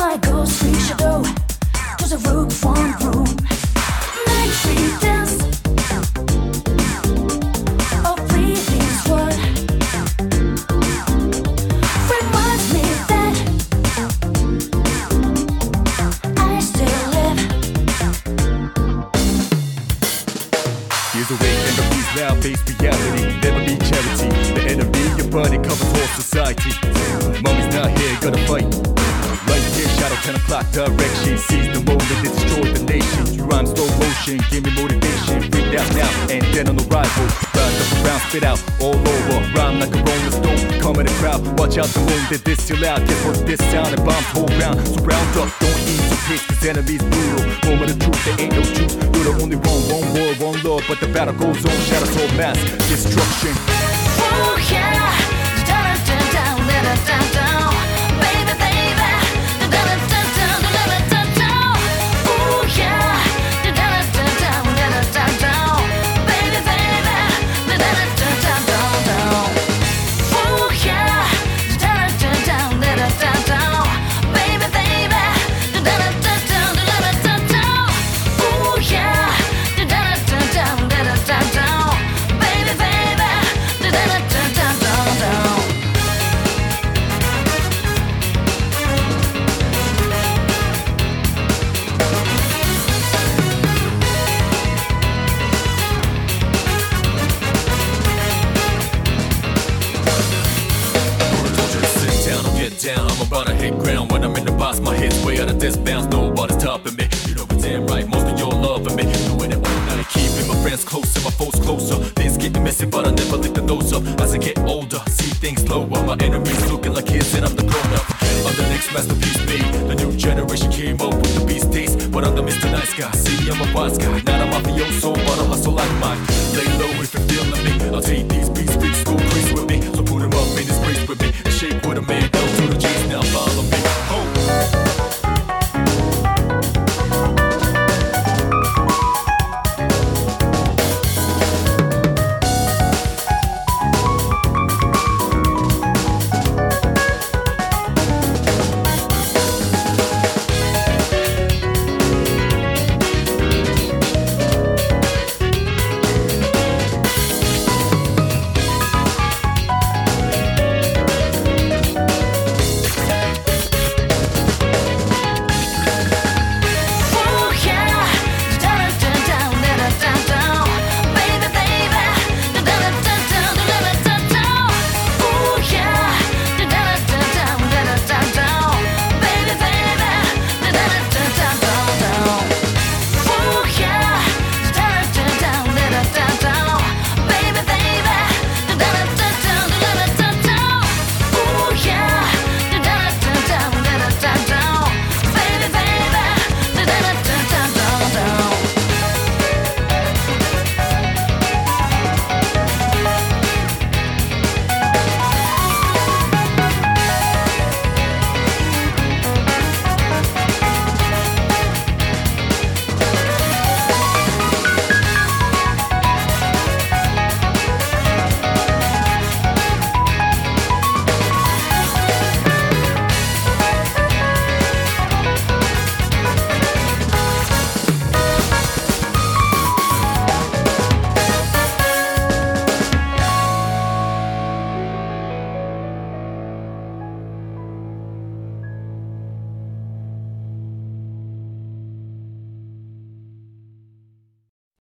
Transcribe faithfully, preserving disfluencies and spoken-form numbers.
my ghost free shadow to the roof one room. Night tree dance. Oh, breathing's word reminds me that I still live. Here's a way and the peace now, face reality. Never be charity. The enemy, your body covers whole society. Mommy's not here, gotta fight. Right here, shadow, ten o'clock direction. Seize the moment, they destroy the nation. You rhyme slow motion, give me motivation. Freak out now, and then on the rival. Rise up around, spit out, all over. Rhyme like a rolling stone, come in the crowd. Watch out the moon, they distill out. Guess what this sound, and bombs whole round. So round up, don't ease your pace, cause enemies brutal. Moment of truth, there ain't no truth. You're the only one, one world, one love. But the battle goes on, shadows all mass destruction. Oh yeah, da da da da da da da, baby baby, da da da da da da da da. Oh yeah, da da da da da da da, baby baby, da da da da da da. Oh yeah, da da da da da da da, baby baby, da da da da da da da. Oh yeah, da da da da da da da, baby baby, da da da da da da. Sit down or get down, I'm about to hit ground. When I'm in the box, my head's way out of this bounds. Nobody's topping me, you know it's damn right. Most of y'all loving me, doing it all night. Keeping my friends closer, my foes closer. Things getting messy, but I never lick the nose up. As I get older, see things slower. My enemies looking like kids, and I'm the grown up. I'm the next masterpiece made. The new generation came up with the beast taste, but I'm the Mister Nice Guy. See, I'm a wise guy, not a mafioso, but a hustle like mine. Lay low if you're feeling me. I'll take these beats, beats, go crazy with me. So put 'em up in this place with me and shake with a man. L to the G's now, bomb.